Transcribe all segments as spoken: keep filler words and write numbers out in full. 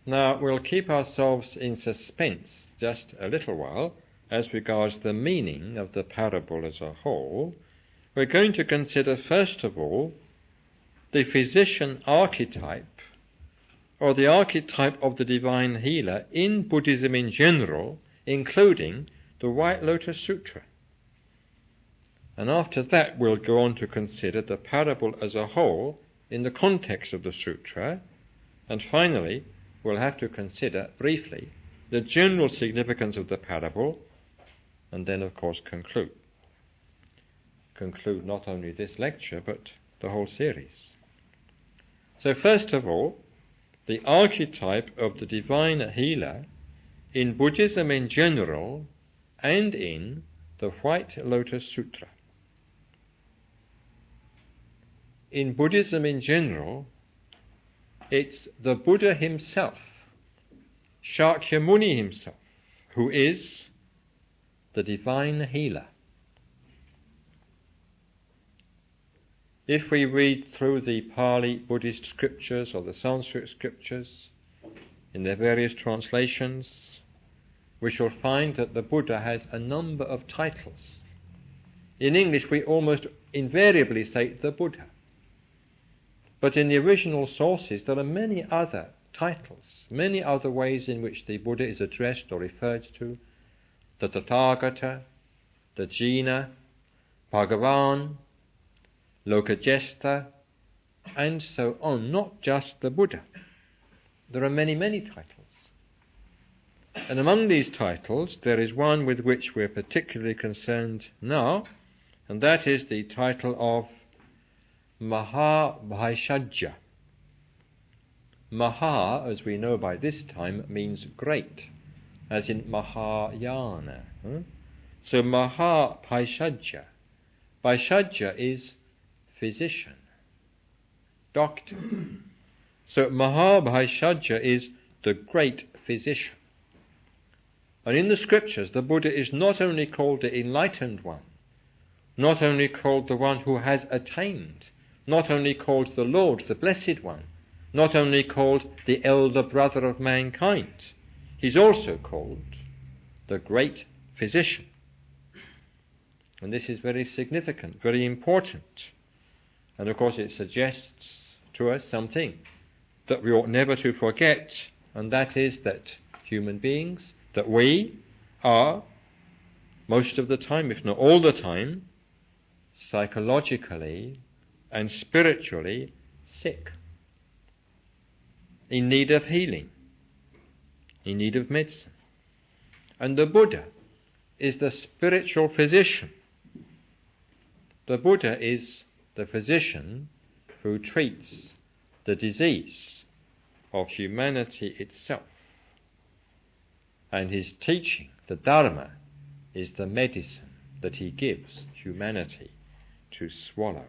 Now, we'll keep ourselves in suspense just a little while as regards the meaning of the parable as a whole. We're going to consider, first of all, the physician archetype, or the archetype of the divine healer in Buddhism in general, including the White Lotus Sutra. And after that, we'll go on to consider the parable as a whole in the context of the sutra. And finally, we'll have to consider briefly the general significance of the parable, and then, of course, conclude. Conclude not only this lecture, but the whole series. So first of all, the archetype of the divine healer in Buddhism in general and in the White Lotus Sutra. In Buddhism in general, it's the Buddha himself, Shakyamuni himself, who is the divine healer. If we read through the Pali Buddhist scriptures or the Sanskrit scriptures in their various translations, we shall find that the Buddha has a number of titles. In English, we almost invariably say the Buddha. But in the original sources, there are many other titles, many other ways in which the Buddha is addressed or referred to. The Tathagata, the Jina, Bhagavan, Lokajesta, and so on, not just the Buddha. There are many, many titles. And among these titles, there is one with which we're particularly concerned now, and that is the title of Mahabhaishajya. Maha, as we know by this time, means great, as in Mahayana. Huh? So Mahabhaishajya. Bhaishajya is physician, doctor. So Mahabhaishajya is the great physician. And in the scriptures, the Buddha is not only called the enlightened one, not only called the one who has attained, not only called the Lord, the Blessed One, not only called the elder brother of mankind, he's also called the great physician. And this is very significant, very important. And of course it suggests to us something that we ought never to forget, and that is that human beings, that we are, most of the time, if not all the time, psychologically and spiritually sick, in need of healing, in need of medicine. And the Buddha is the spiritual physician. The Buddha is the physician who treats the disease of humanity itself. And his teaching, the Dharma, is the medicine that he gives humanity to swallow.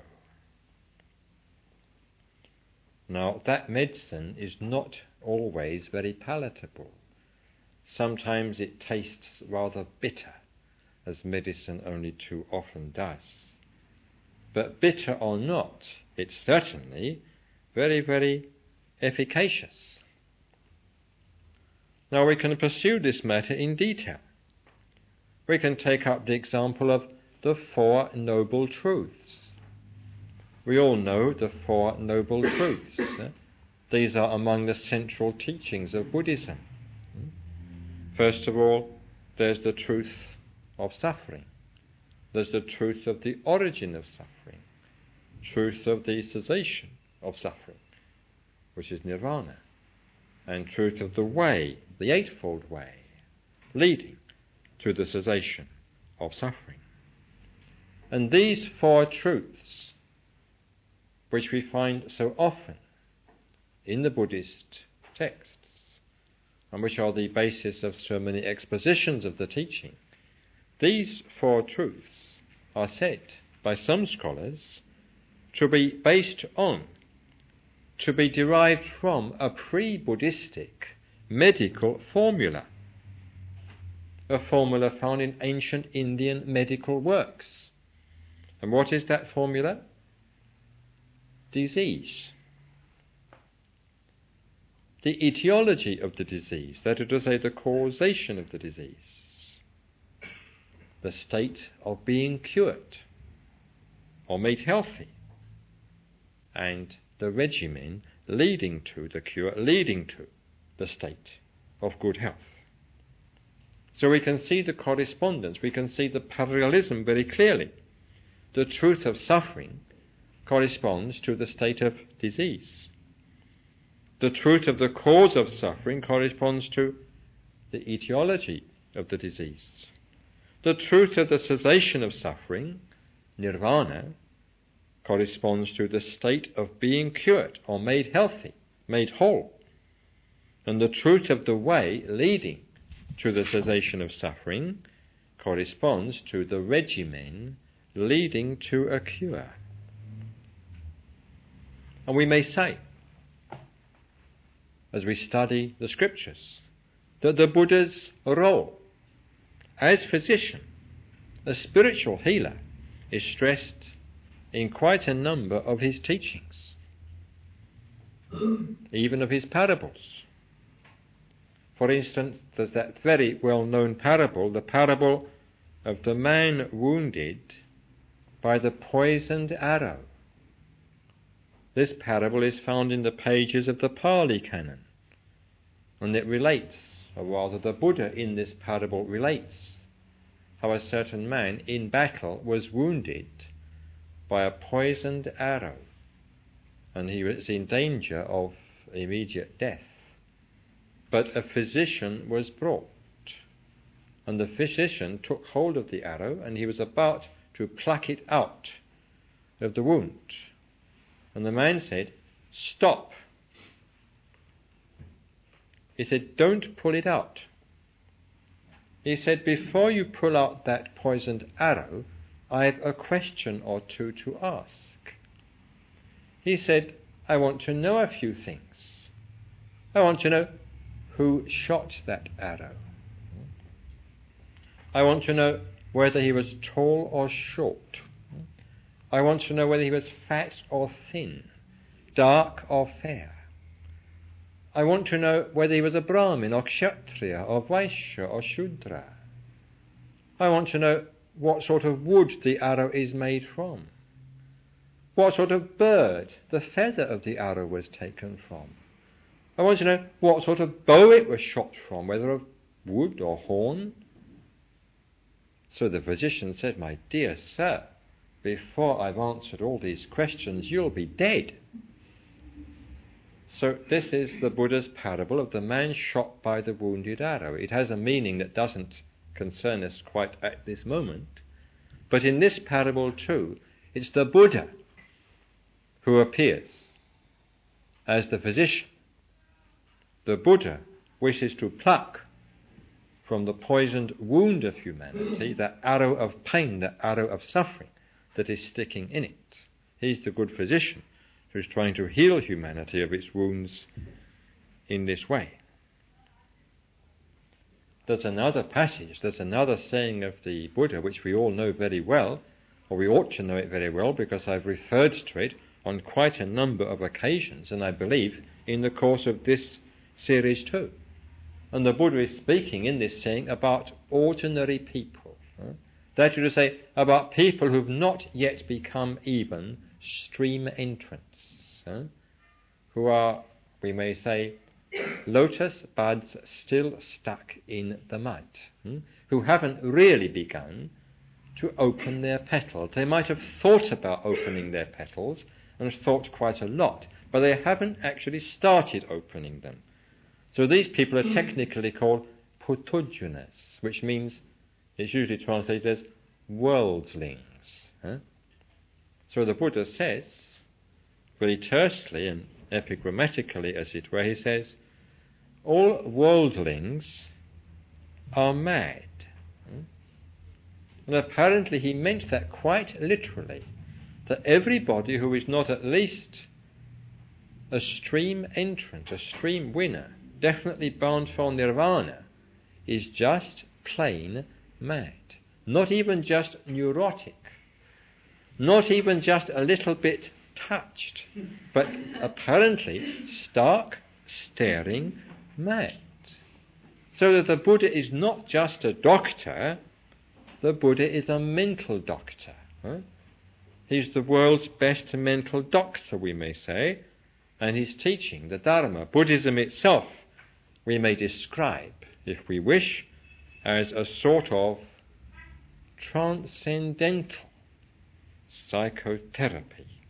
Now, that medicine is not always very palatable. Sometimes it tastes rather bitter, as medicine only too often does. But bitter or not, it's certainly very, very efficacious. Now we can pursue this matter in detail. We can take up the example of the Four Noble Truths. We all know the Four Noble Truths. These are among the central teachings of Buddhism. First of all, there's the truth of suffering. There's the truth of the origin of suffering, truth of the cessation of suffering, which is nirvana, and truth of the way, the Eightfold Way, leading to the cessation of suffering. And these four truths, which we find so often in the Buddhist texts, and which are the basis of so many expositions of the teaching, these four truths are said by some scholars to be based on, to be derived from a pre-Buddhistic medical formula, a formula found in ancient Indian medical works. And what is that formula? Disease. the etiology of the disease, that is to say, the causation of the disease, the state of being cured or made healthy, and the regimen leading to the cure, leading to the state of good health. So we can see the correspondence, we can see the parallelism very clearly. The truth of suffering corresponds to the state of disease. The truth of the cause of suffering corresponds to the etiology of the disease. The truth of the cessation of suffering, nirvana, corresponds to the state of being cured or made healthy, made whole. And the truth of the way leading to the cessation of suffering corresponds to the regimen leading to a cure. And we may say, as we study the scriptures, that the Buddha's role as physician, as spiritual healer, is stressed in quite a number of his teachings, even of his parables. For instance, there's that very well-known parable, the parable of the man wounded by the poisoned arrow. This parable is found in the pages of the Pali Canon, and it relates, or rather the Buddha in this parable relates, how a certain man in battle was wounded by a poisoned arrow, and he was in danger of immediate death. But a physician was brought, and the physician took hold of the arrow, and he was about to pluck it out of the wound. And the man said, "Stop." He said, "Don't pull it out." He said, "Before you pull out that poisoned arrow, I have a question or two to ask." He said, "I want to know a few things. I want to know who shot that arrow. I want to know whether he was tall or short. I want to know whether he was fat or thin, dark or fair. I want to know whether he was a Brahmin or Kshatriya or Vaishya or Shudra. I want to know what sort of wood the arrow is made from, what sort of bird the feather of the arrow was taken from. I want to know what sort of bow it was shot from, whether of wood or horn." So the physician said, "My dear sir, before I've answered all these questions, you'll be dead." So this is the Buddha's parable of the man shot by the wounded arrow. It has a meaning that doesn't concern us quite at this moment. But in this parable too, it's the Buddha who appears as the physician. The Buddha wishes to pluck from the poisoned wound of humanity that arrow of pain, that arrow of suffering that is sticking in it. He's the good physician who's trying to heal humanity of its wounds in this way. There's another passage, there's another saying of the Buddha which we all know very well, or we ought to know it very well, because I've referred to it on quite a number of occasions, and I believe in the course of this series too. And the Buddha is speaking in this saying about ordinary people. Huh? That is to say, about people who've not yet become even stream entrants, huh? Who are, we may say, lotus buds still stuck in the mud, hmm? Who haven't really begun to open their petals. They might have thought about opening their petals and thought quite a lot, but they haven't actually started opening them. So these people are technically called putujunas, which means, it's usually translated as worldlings. Huh? So the Buddha says, very tersely and epigrammatically as it were, he says, all worldlings are mad. And apparently he meant that quite literally, that everybody who is not at least a stream entrant, a stream winner, definitely bound for nirvana, is just plain mad. Not even just neurotic, not even just a little bit touched, but apparently stark, staring mad. So that the Buddha is not just a doctor, the Buddha is a mental doctor. Huh? He's the world's best mental doctor, we may say, and his teaching, the Dharma, Buddhism itself, we may describe, if we wish, as a sort of transcendental psychotherapy.